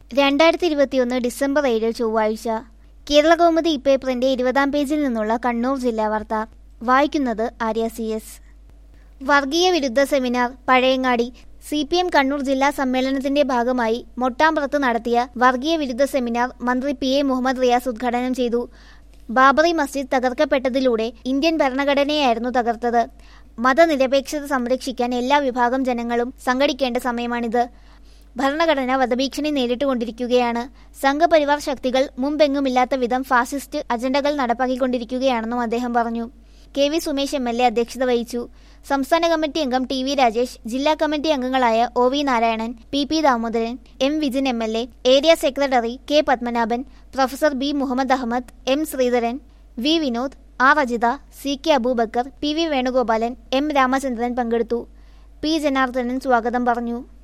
2021 December 7 ചൊവ്വാഴ്ച. കേരളകൗമുദി ഇപ്പേപ്പറിന്റെ 20-ാം പേജിൽ നിന്നുള്ള കണ്ണൂർ ജില്ലാ വാർത്ത. വായിക്കുന്നത് ആര്യ CS. വർഗീയ വിരുദ്ധ സെമിനാർ പഴയങ്ങാടി. CPM കണ്ണൂർ ജില്ലാ സമ്മേളനത്തിന്റെ ഭാഗമായി മൊട്ടാമ്പുറത്ത് നടത്തിയ വർഗീയ വിരുദ്ധ സെമിനാർ മന്ത്രി PA മുഹമ്മദ് റിയാസ് ഉദ്ഘാടനം ചെയ്തു. ബാബറി മസ്ജിദ് തകർക്കപ്പെട്ടതിലൂടെ ഇന്ത്യൻ ഭരണഘടനയായിരുന്നു തകർത്തത്. മതനിരപേക്ഷത സംരക്ഷിക്കാൻ എല്ലാ വിഭാഗം ജനങ്ങളും സംഘടിക്കേണ്ട സമയമാണിത്. ഭരണഘടന വധഭീഷണി നേരിട്ടുകൊണ്ടിരിക്കുകയാണ്. സംഘപരിവാർ ശക്തികൾ മുമ്പെങ്ങുമില്ലാത്ത വിധം ഫാസിസ്റ്റ് അജണ്ടകൾ നടപ്പാക്കിക്കൊണ്ടിരിക്കുകയാണെന്നും അദ്ദേഹം പറഞ്ഞു. KV സുമേഷ് MLA അധ്യക്ഷത വഹിച്ചു. സംസ്ഥാന കമ്മിറ്റി അംഗം TV രാജേഷ്, ജില്ലാ കമ്മിറ്റി അംഗങ്ങളായ OV Narayanan, PP Damodaran, M Vijin MLA, area secretary K Padmanabhan, professor B Muhammad Ahmed, M Sreedharan, V Vinod, R Ajitha, CK Aboobacker, PV Venugopalan, M Ramachandran പങ്കെടുത്തു. P ജനാർദ്ദനൻ സ്വാഗതം പറഞ്ഞു.